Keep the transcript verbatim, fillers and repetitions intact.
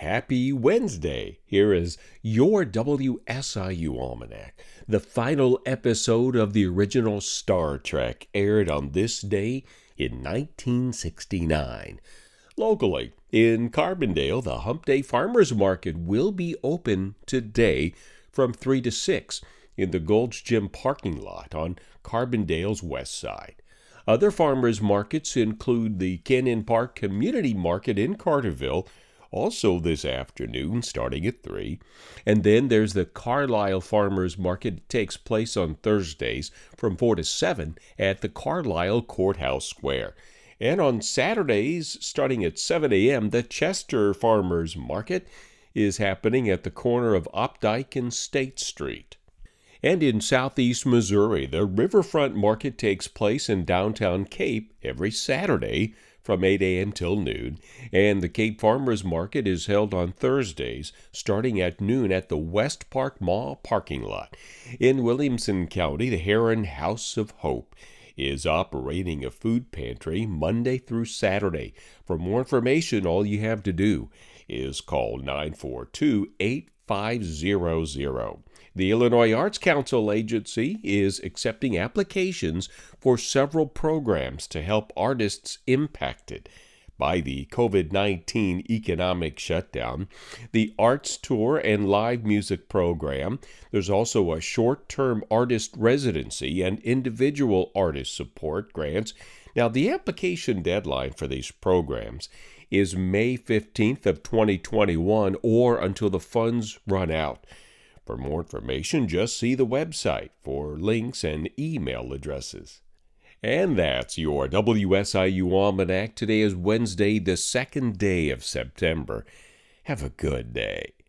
happy Wednesday. Here is your W S I U Almanac. The final episode of the original Star Trek aired on this day in nineteen sixty-nine. Locally, in Carbondale, the Hump Day Farmers Market will be open today from three to six in the Gold's Gym parking lot on Carbondale's west side. Other farmers markets include the Canyon Park Community Market in Carterville, also this afternoon starting at three. And then there's the Carlisle Farmers Market. It takes place on Thursdays from four to seven at the Carlisle Courthouse Square. And on Saturdays, starting at seven a.m., the Chester Farmers Market is happening at the corner of Opdyke and State Street. And in southeast Missouri, the Riverfront Market takes place in downtown Cape every Saturday from eight a.m. till noon, and the Cape Farmers Market is held on Thursdays starting at noon at the West Park Mall parking lot. In Williamson County, the Heron House of Hope is operating a food pantry Monday through Saturday. For more information, all you have to do is call nine four two, eight five zero zero. The Illinois Arts Council Agency is accepting applications for several programs to help artists impacted by the covid nineteen economic shutdown. The Arts Tour and Live Music Program. There's also a short-term artist residency and individual artist support grants. Now, the application deadline for these programs is May fifteenth of twenty twenty-one or until the funds run out. For more information, just see the website for links and email addresses. And that's your W S I U Almanac. Today is Wednesday, the second day of September. Have a good day.